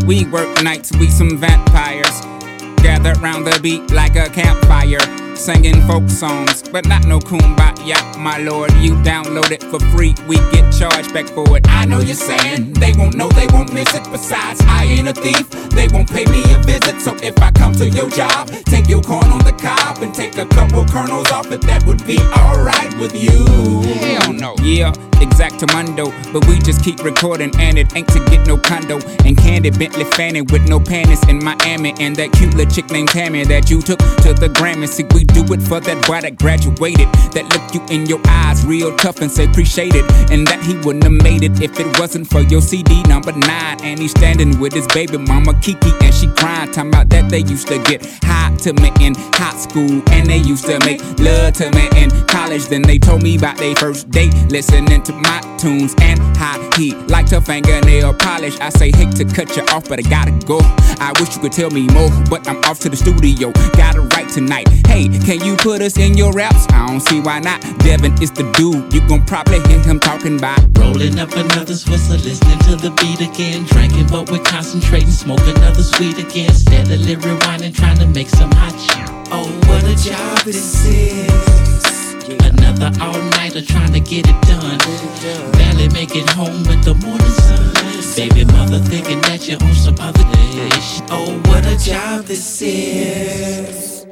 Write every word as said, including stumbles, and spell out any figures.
We work nights, we some vampires. Gathered round the beat like a campfire, singing folk songs, but not no kumbaya, my lord. You download it for free, we get charged back for it. I know you're saying they won't know, they won't miss it. Besides, I ain't a thief, they won't pay me a visit. So if I come to your job, take your corn on the cob and take a couple kernels off it, that would be alright with you. Hell no. Yeah, exactamundo, but we just keep recording and it ain't to get no condo. And Candy Bentley Fanning with no panties in Miami, and that cute little chick named Tammy that you took to the Grammy. See, we do it for that boy that graduated, that look you in your eyes real tough and say appreciate it, and that he wouldn't have made it if it wasn't for your C D number nine. And he's standing with his baby mama Kiki, and she crying, talking about that they used to get high to me in high school, and they used to make love to me in college. Then they told me about their first date, listening to my tunes and how he liked her fingernail polish. I say hate to cut you off, but I gotta go. I wish you could tell me more, but I'm off to the studio, gotta write tonight. Hey, can you put us in your raps? I don't see why not. Devin is the dude, you gon' probably hear him talking about rolling up another Swisser, listening to the beat again, drinking but we're concentrating, smoke another sweet again, steadily rewinding, trying to make some hot shit. Oh, what a job this is. Another all-nighter trying to get it done, barely make it home with the morning sun. Baby mother thinking that you're on some other dish. Oh, what a job this is.